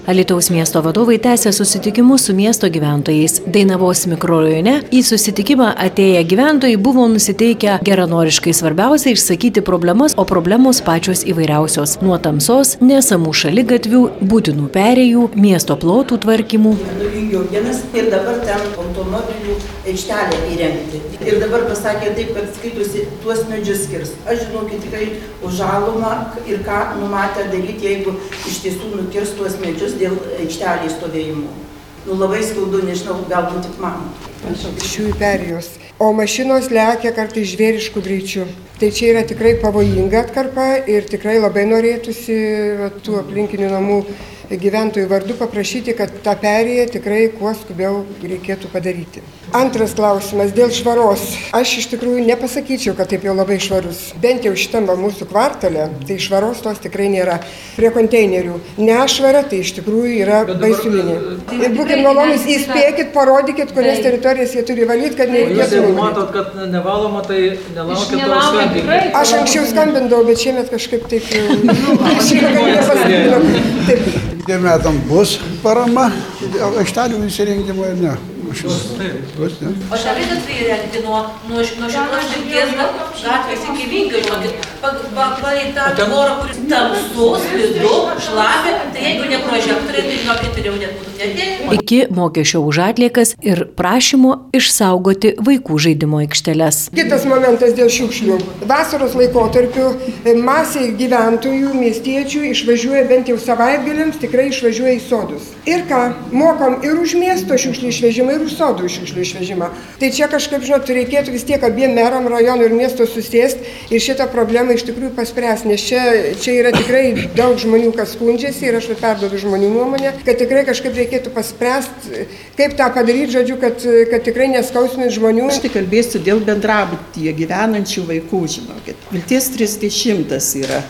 Alytaus miesto vadovai tęsia susitikimus su miesto gyventojais. Dainavos mikrorajone į susitikimą atėję gyventojai buvo nusiteikę geranoriškai, svarbiausia išsakyti problemas, o problemos pačios įvairiausios. Nuo tamsos, nesamų šaligatvių, būtinų perėjų, miesto plotų tvarkymų. Ir dabar ten automobilių aikštelę įrengti. Ir dabar pasakė taip, kad skaitosi tuos medžius skirs. Aš žinokit tikrai už žalumą ir ką numatę daryti, jeigu iš tiesų nukirs tuos medžius dėl aikštelės stovėjimo. Labai skaudu, nežinau, galbūt tik man. Šių perėjos. O mašinos lekia kartais žvėriškų greičių. Tai čia yra tikrai pavojinga atkarpa ir tikrai labai norėtųsi tų aplinkinių namų gyventojų vardu paprašyti, kad tą perėją tikrai kuo skubiau reikėtų padaryti. Antras klausimas dėl švaros. Aš iš tikrųjų nepasakyčiau, kad taip jau labai švarus. Bent jau šitam mūsų kvartale, tai švaros tos tikrai nėra. Prie konteinerių nešvara, tai iš tikrųjų yra baisulinė. Ir būkit malonūs, įspėkit, parodykit, kurias teritorijas jie turi valyti, kad nereikėtų. Jeigu matot, kad nevaloma, tai nelaukit to skambinti. Aš anksčiau skambindavau, bet šiemet kažkaip taip jau. Kitiem metam bus parama aikštelių įsirengimo ir ne. O šaligatviai įrengti nuo šitos krypties gatvės iki Vingio, žinokit, palei tą tvorą, kuris tamsus, slidu, šlapia, tai jeigu ne prožektoriai, tai žinokit, jau net būtų netėję. Iki mokesčio už atliekas ir prašymo išsaugoti vaikų žaidimo aikšteles. Kitas momentas dėl šiukšlių. Vasaros laikotarpiu masė gyventojų, miestiečių išvažiuoja bent jau savaitgaliams, tikrai išvažiuoja į sodus. Ir ką? Mokam ir už miesto šiukšlių išvežimą, ir už sodų šiukšlių išvežimą. Tai čia kažkaip, žinot, reikėtų vis tiek abiem meram rajonų ir miesto susėsti ir šitą problemą iš tikrųjų paspręsti, nes čia yra tikrai daug žmonių, kas skundžiasi ir aš perduodu žmonių nuomonę, kad tikrai kažkaip reikėtų paspręsti, kaip tą padaryti, žodžiu, kad tikrai neskausmint žmonių. Aš tik kalbėsiu dėl bendrabutyje gyvenančių vaikų, žinokit. Vilties 30 yra,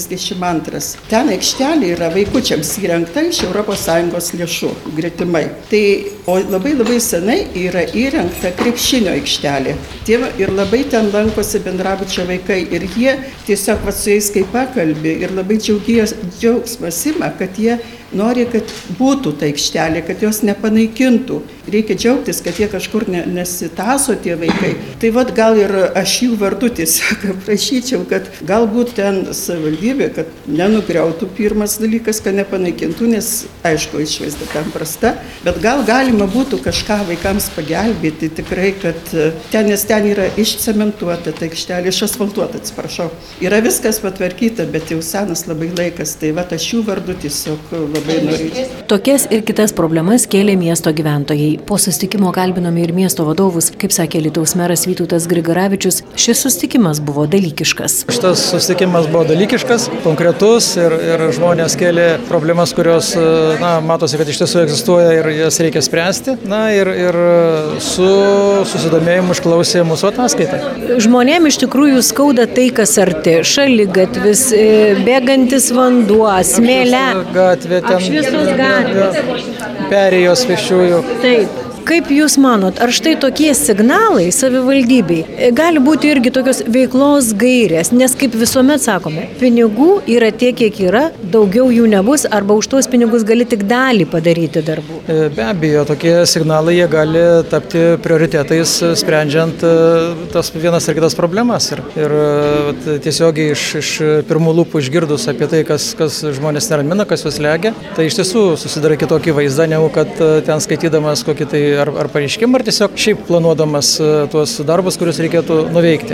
32. Ten aikštelė yra vaikučiams įrengta iš ES lėšų gretimai. Tai, o labai senai yra įrengta krepšinio aikštelė. Ir labai ten lankosi bendrabučio vaikai ir jie tiesiog su jais kaip pakalbė ir labai džiaugsmas ima, kad jie nori, kad būtų ta aikštelė, kad jos nepanaikintų. Reikia džiaugtis, kad jie kažkur nesitaso tie vaikai. Tai gal ir aš jų vardu tiesiog prašyčiau, kad galbūt ten savivaldybė, kad nenugriautų pirmas dalykas, kad nepanaikintų, nes aišku, išvaizda tam prasta, bet gal galima būtų kažką vaikams pagelbėti tikrai, kad nes ten yra išcementuota ta aikštelė, išasfaltuota, atsiprašau. Yra viskas patvarkyta, bet jau senas labai laikas, tai aš jų vardu tiesiog labai norėčiau. Tokias ir kitas problemas kėlė miesto gyventojai. Po susitikimo kalbinome ir miesto vadovus. Kaip sakė Alytaus meras Vytautas Grigaravičius, šis susitikimas buvo dalykiškas. Šitas susitikimas buvo dalykiškas, konkretus ir žmonės kėlė problemas, kurios, matosi, kad iš tiesų egzistuoja ir jas reikia spręsti. Ir su susidomėjimu išklausė mūsų ataskaitą. Žmonėm iš tikrųjų skauda tai, kas arti. Šaligatvis, bėgantis vanduo, smėlė. Apšviestos gatvės. Perėjos pėsčiųjų. Taip. Kaip Jūs manot, ar štai tokie signalai savivaldybei gali būti irgi tokios veiklos gairės, nes kaip visuomet sakome, pinigų yra tiek, kiek yra, daugiau jų nebus, arba už tuos pinigus gali tik dalį padaryti darbų? Be abejo, tokie signalai jie gali tapti prioritetais, sprendžiant tas vienas ir kitas problemas. Ir tiesiogiai iš pirmų lūpų išgirdus apie tai, kas žmonės neramina, kas juos legia, tai iš tiesų susidarai kitokį vaizdą, negu kad ten skaitydamas kokį tai ar pareiškimą, ar tiesiog šiaip planuodamas tuos darbus, kuriuos reikėtų nuveikti.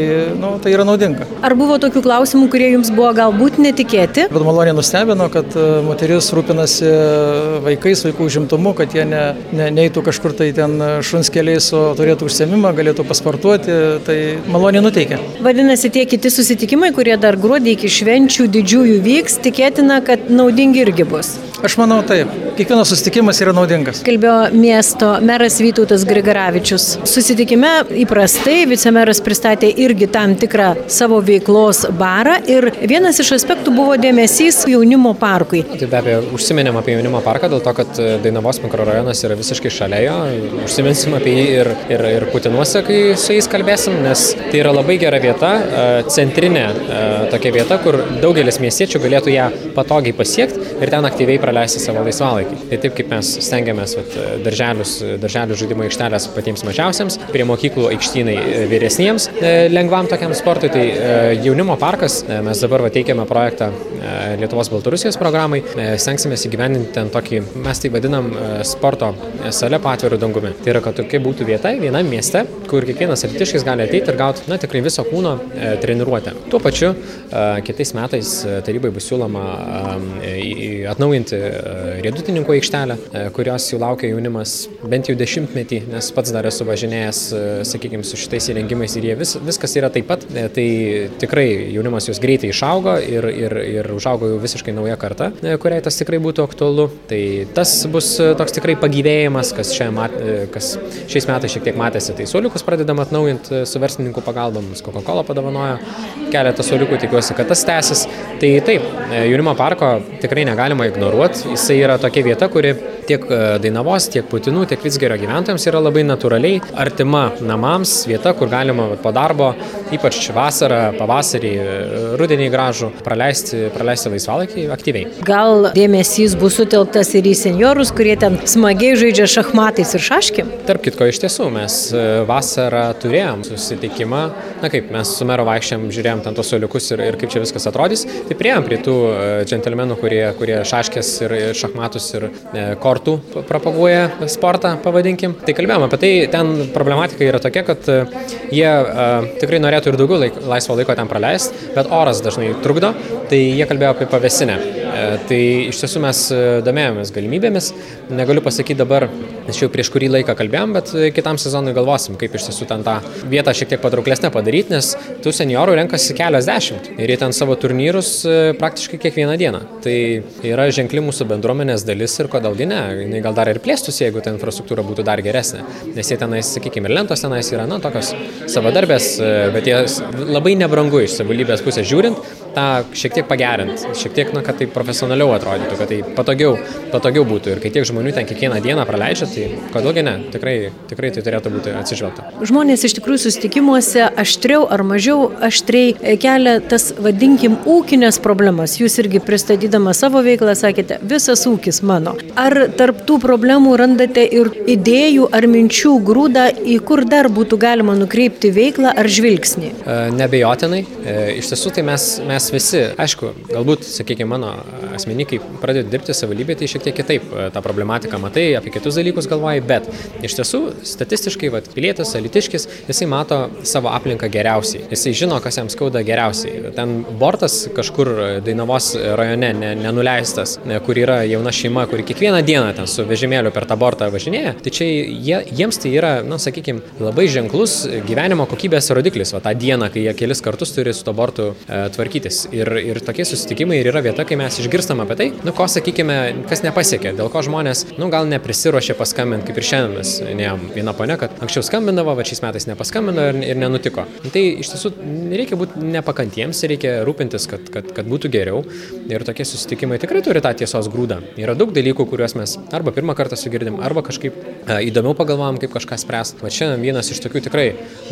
Tai yra naudinga. Ar buvo tokių klausimų, kurie jums buvo galbūt netikėti? Bet maloniai nustebino, kad moteris rūpinasi vaikais, vaikų užimtumu, kad jie neitų kažkur tai ten šuns keliais, o turėtų užsiėmimą, galėtų pasportuoti. Tai maloniai nuteikia. Vadinasi, tie kiti susitikimai, kurie dar gruodį iki švenčių didžiųjų vyks, tikėtina, kad naudingi irgi bus. Aš manau taip. Kiekvienas susitikimas yra naudingas. Kalbėjo miesto meras Vytautas Grigaravičius. Susitikime įprastai vicemeras pristatė irgi tam tikrą savo veiklos barą ir vienas iš aspektų buvo dėmesys jaunimo parkui. Tai be abejo, užsiminėm apie jaunimo parką dėl to, kad Dainavos mikrorajonas yra visiškai šalia jo. Užsiminsim apie jį ir Putinuose, kai su jais kalbėsim, nes tai yra labai gera vieta, centrinė tokia vieta, kur daugelis miestiečių galėtų ją patogiai pasiekti ir ten aktyviai praleisti savo laisvalaikį. Tai taip kaip mes stengiamės darželių žaidimo aikštelės patiems mažiausiams, prie mokyklų aikštynai vyresniems lengvam tokiam sportui, tai jaunimo parkas, mes dabar teikiame projektą Lietuvos Baltarusijos programai, stengsimės įgyvendinti ten tokį, mes tai vadinam sporto sale po atviru dangumi. Tai yra, kad tokia būtų vieta vienam mieste, kur kiekvienas alytiškis gali ateiti ir gauti tikrai viso kūno treniruotę. Tuo pačiu kitais metais tarybai bus siūloma atnaujinti riedutininkų aikštelę, kurios jau laukia jaunimas bent jau 10-metį, nes pats dar esu važinėjęs, sakykime, su šitais įrengimais ir jie viskas yra taip pat. Tai tikrai jaunimas jūs greitai išaugo ir užaugo jau visiškai nauja karta, kuriai tas tikrai būtų aktualu. Tai tas bus toks tikrai pagyvėjimas, kas šiais metais šiek tiek matėsi. Tai suoliukus pradedam atnaujinti su verslininkų pagalba, mums Coca-Cola padovanojo keletą suoliukų, tikiuosi, kad tas tęsis. Tai taip, jaunimo parko tikrai negalima ignoruoti. Jisai yra tokia vieta, kuri tiek Dainavos, tiek Putinų, tiek Vidzgirio gyventojams yra labai natūraliai artima namams, vieta, kur galima po darbo, ypač vasarą, pavasarį, rudenį gražų, praleisti laisvalaikį aktyviai. Gal dėmesys bus sutelktas ir į seniorus, kurie ten smagiai žaidžia šachmatais ir šaškėm? Tarp kitko, iš tiesų, mes vasarą turėjom susitikimą, mes su mero vaikščiam, žiūrėjom ten tos suoliukus ir kaip čia viskas atrodys, tai priėjom prie tų džentelmenų, kurie šaškės ir šachmatus ir kortų propaguoja sportą, pavadinkim. Tai kalbėjom apie tai, ten problematika yra tokia, kad jie tikrai norėtų ir daugiau laisvo laiko ten praleisti, bet oras dažnai trukdo, tai jie kalbėjo apie pavėsinę. Tai iš tiesų mes domėjomės galimybėmis, negaliu pasakyti dabar, nes jau prieš kurį laiką kalbėjom, bet kitam sezonui galvosim, kaip iš tiesų ten tą vietą šiek tiek patrauklesnę padaryti, nes tų seniorų renkasi keliasdešimt ir jie ten savo turnyrus praktiškai kiekvieną dieną. Tai yra ženkli mūsų bendruomenės dalis ir kodėlgi ne, jinai gal dar ir plėstųsi, jeigu ta infrastruktūra būtų dar geresnė, nes jie tenais, sakykime, ir lentos tenais yra, tokios savadarbės, bet jie labai nebrangu iš savivaldybės pusės žiūrint, tą šiek tiek pagerint, šiek tiek, kad tai profesionaliau atrodytų, kad tai patogiau būtų ir kai tiek žmonių ten kiekvieną dieną praleidžia, tai kodėlgi ne, tikrai tai turėtų būti atsižvelgta. Žmonės iš tikrųjų susitikimuose aštriau ar mažiau aštriai kelia tas, vadinkim, ūkinės problemas. Jūs irgi pristatydama savo veiklą sakėte, visas ūkis mano. Ar tarp tų problemų randate ir idėjų ar minčių grūdą, į kur dar būtų galima nukreipti veiklą ar žvilgsnį? Neabejotinai. Iš tiesų tai mes visi, aišku, galbūt, sakykime, mano asmenį, kai pradedu dirbti savivaldybėje, tai šiek tiek kitaip tą problematiką matai, apie kitus dalykus galvoji, bet iš tiesų statistiškai pilietis, alytiškis, jisai mato savo aplinką geriausiai, jisai žino, kas jam skauda geriausiai. Ten bortas kažkur Dainavos rajone nenuleistas, kur yra jauna šeima, kuri kiekvieną dieną ten su vežimėliu per tą bortą važinėja, tai čia jiems tai yra, sakykime, labai ženklus gyvenimo kokybės rodiklis, tą dieną, kai jie kelis kartus turi su to bortu tvarkytis. Ir tokie susitikimai ir yra vieta, kai mes išgirstam apie tai, ko, sakykime, kas nepasiekė, dėl ko žmonės, gal neprisiruošė paskambinti, kaip ir šiandien mes neėjom viena ponia, kad anksčiau skambindavo, va šiais metais nepaskambino ir nenutiko. Tai iš tiesų reikia būti nepakantiems, reikia rūpintis, kad būtų geriau. Ir tokie susitikimai tikrai turi tą tiesos grūdą. Yra daug dalykų, kuriuos mes arba pirmą kartą sugirdim, arba kažkaip įdomiau pagalvojam, kaip kažką spręst. Va šiandien vienas iš tokių tikrai,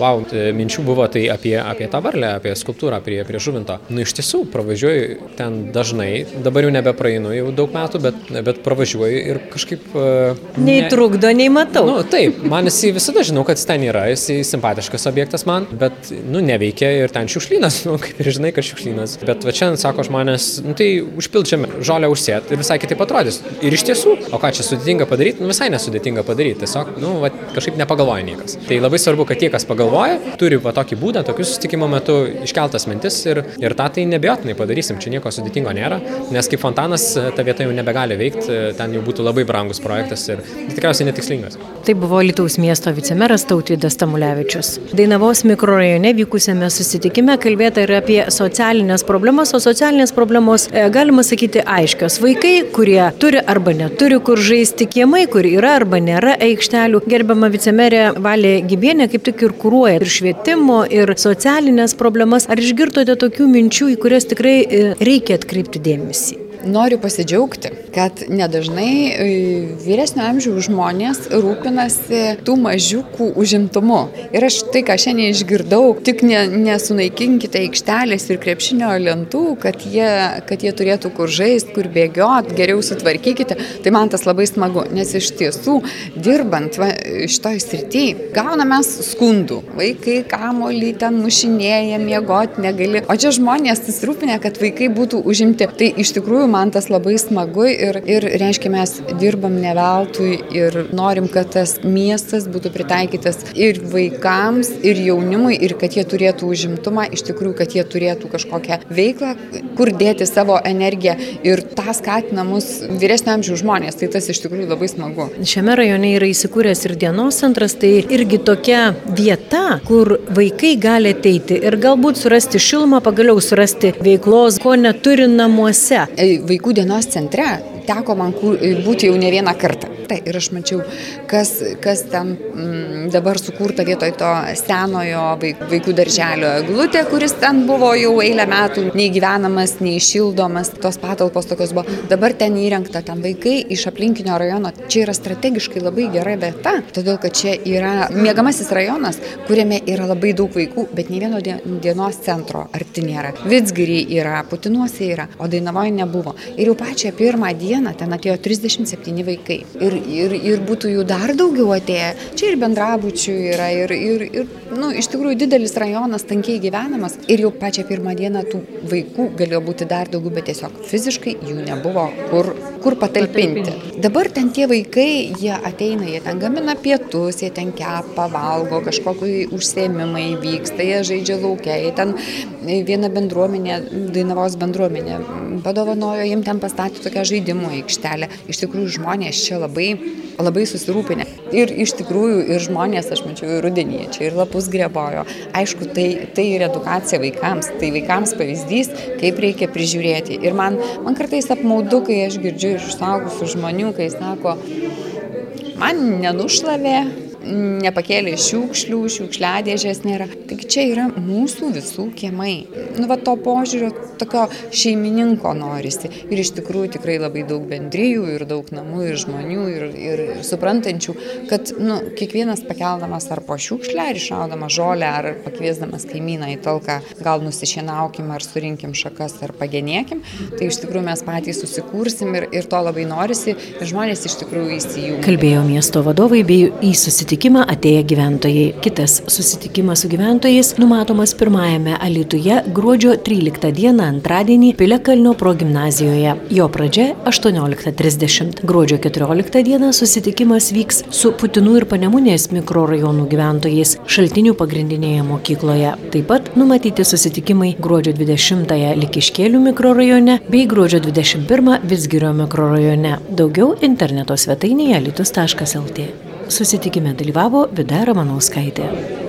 minčių buvo tai apie tą varlę, apie skulptūrą prie Žuvinto. Iš tiesų, pravažiuoju ten dažnai, dabar jau nebepraeinu jau daug metų, bet pravažiuoju ir kažkaip... Nei trukdo, nei matau. Taip, man jisai visada žinau, kad jis ten yra, jisai simpatiškas objektas man, bet, neveikia ir ten šiukšlynas, kaip ir žinai, kad šiukšlynas. Bet va šiandien sako žmonės, tai užpildžiame žolę užsėt ir visai kitaip atrodys. Ir iš tiesų, o ką čia sudėtinga padaryti? Visai nesudėtinga padaryti, tiesiog, kažkaip nepagalvoja niekas. Tai labai svarbu, kad tie, kas pagalvoja, turi tokį būdą, tokių susitikimo metu iškeltas mintis ir tą tai nebejotinai padarysim, čia nieko sudėtingo nėra, nes kaip fontanas ta vieta jau nebegali veikti, ten jau būtų labai brangus projektas ir tikriausiai netikslingas. Tai buvo Alytaus miesto vicemeras Tautvydas Tamulevičius. Dainavos mikrorajone vykusiame susitikime kalbėta ir apie socialinės problemas, o socialinės problemos, galima sakyti, aiškios. Vaikai, kurie turi arba neturi kur žaisti, kiemai, kur yra arba nėra aikštelių. Gerbiama vicemerė Valė Gibienė kaip tik ir kuruoja ir švietimo, ir socialinės problemas. Ar išgirdote tokių minčių, į kurias tikrai reikia atkreipti dėmesį? Noriu pasidžiaugti, kad nedažnai vyresnio amžiaus žmonės rūpinasi tų mažiukų užimtumu. Ir aš tai, ką šiandien išgirdau, tik nesunaikinkite aikštelės ir krepšinio lentų, kad jie turėtų kur žaisti, kur bėgioti, geriau sutvarkykite. Tai man tas labai smagu, nes iš tiesų, dirbant šitoj srityje, gauname skundų. Vaikai kamuolį ten mušinėja, miegoti negali. O čia žmonės susirūpinę, kad vaikai būtų užimti. Tai iš tikrųjų man tas labai smagu ir reiškia, mes dirbam ne veltui ir norim, kad tas miestas būtų pritaikytas ir vaikams, ir jaunimui, ir kad jie turėtų užimtumą, iš tikrųjų, kad jie turėtų kažkokią veiklą, kur dėti savo energiją ir tą skatina mus vyresnio amžiaus žmonės, tai tas iš tikrųjų labai smagu. Šiame rajone yra įsikūręs ir dienos centras, tai irgi tokia vieta, kur vaikai gali ateiti ir galbūt surasti šilumą, pagaliau surasti veiklos, ko neturi namuose. Vaikų dienos centre teko man būti jau ne vieną kartą. Tai ir aš mačiau, kas ten dabar sukurta vietoj to senojo vaikų darželio eglutė, kuris ten buvo jau eilę metų nei gyvenamas, nei šildomas, tos patalpos tokios buvo. Dabar ten įrengta, ten vaikai iš aplinkinio rajono. Čia yra strategiškai labai gera vieta, todėl kad čia yra miegamasis rajonas, kuriame yra labai daug vaikų, bet nei vieno dienos centro arti nėra. Vidzgiry yra, Putinuose yra, o Dainavoje nebuvo. Ir jau pačią pirmą dieną ten atėjo 37 vaikai. Ir būtų jų dar daugiau atėję. Čia ir bendrabučių yra, ir iš tikrųjų didelis rajonas, tankiai gyvenamas. Ir jau pačią pirmą dieną tų vaikų galėjo būti dar daugiau, bet tiesiog fiziškai jų nebuvo kur patalpinti. Dabar ten tie vaikai, jie ateina, jie ten gamina pietus, jie ten kepa, valgo, kažkokiu užsiėmimai vyksta, jie žaidžia laukia, jie ten viena bendruomenė, Dainavos bendruomenė, padovanojo, jiems ten pastatė tokią žaidimų aikštelę. Iš tikrųjų žmonės čia labai susirūpinę. Ir iš tikrųjų ir žmonės, aš mačiau, ir rudenį čia ir lapus grebojo. Aišku, tai ir edukacija vaikams, tai vaikams pavyzdys, kaip reikia prižiūrėti. Ir man kartais apmaudu, kai aš girdžiu iš suaugusių žmonių, kai sako, man nenušlavė, nepakėlė šiukšlių, šiukšliadėžės nėra. Tik čia yra mūsų visų kiemai. To požiūrio tokio šeimininko norisi. Ir iš tikrųjų tikrai labai daug bendrijų ir daug namų ir žmonių ir suprantančių, kad kiekvienas pakeldamas ar po šiukšlę, ar išraudamas žolę, ar pakviesdamas kaimyną į talką, gal nusišienaukim, ar surinkim šakas, ar pagenėkim, tai iš tikrųjų mes patys susikursim ir to labai norisi ir žmonės iš tikrųjų įsijungia. Kalbėjo miesto vadovai bei į susitikimą atėję gyventojai. Kitas susitikimas su gyventojais numatomas pirmajame Alytuje gruodžio 13 dieną antradienį Piliakalnio progimnazijoje. Jo pradžia 18:30. Gruodžio 14 dieną susitikimas vyks su Putinų ir Panemunės mikrorajonų gyventojais Šaltinių pagrindinėje mokykloje. Taip pat numatyti susitikimai gruodžio 20 Likiškėlių mikrorajone bei gruodžio 21 Vidzgirio mikrorajone. Daugiau interneto svetainėje alytus.lt. Susitikime dalyvavo Vida Ramanauskaitė.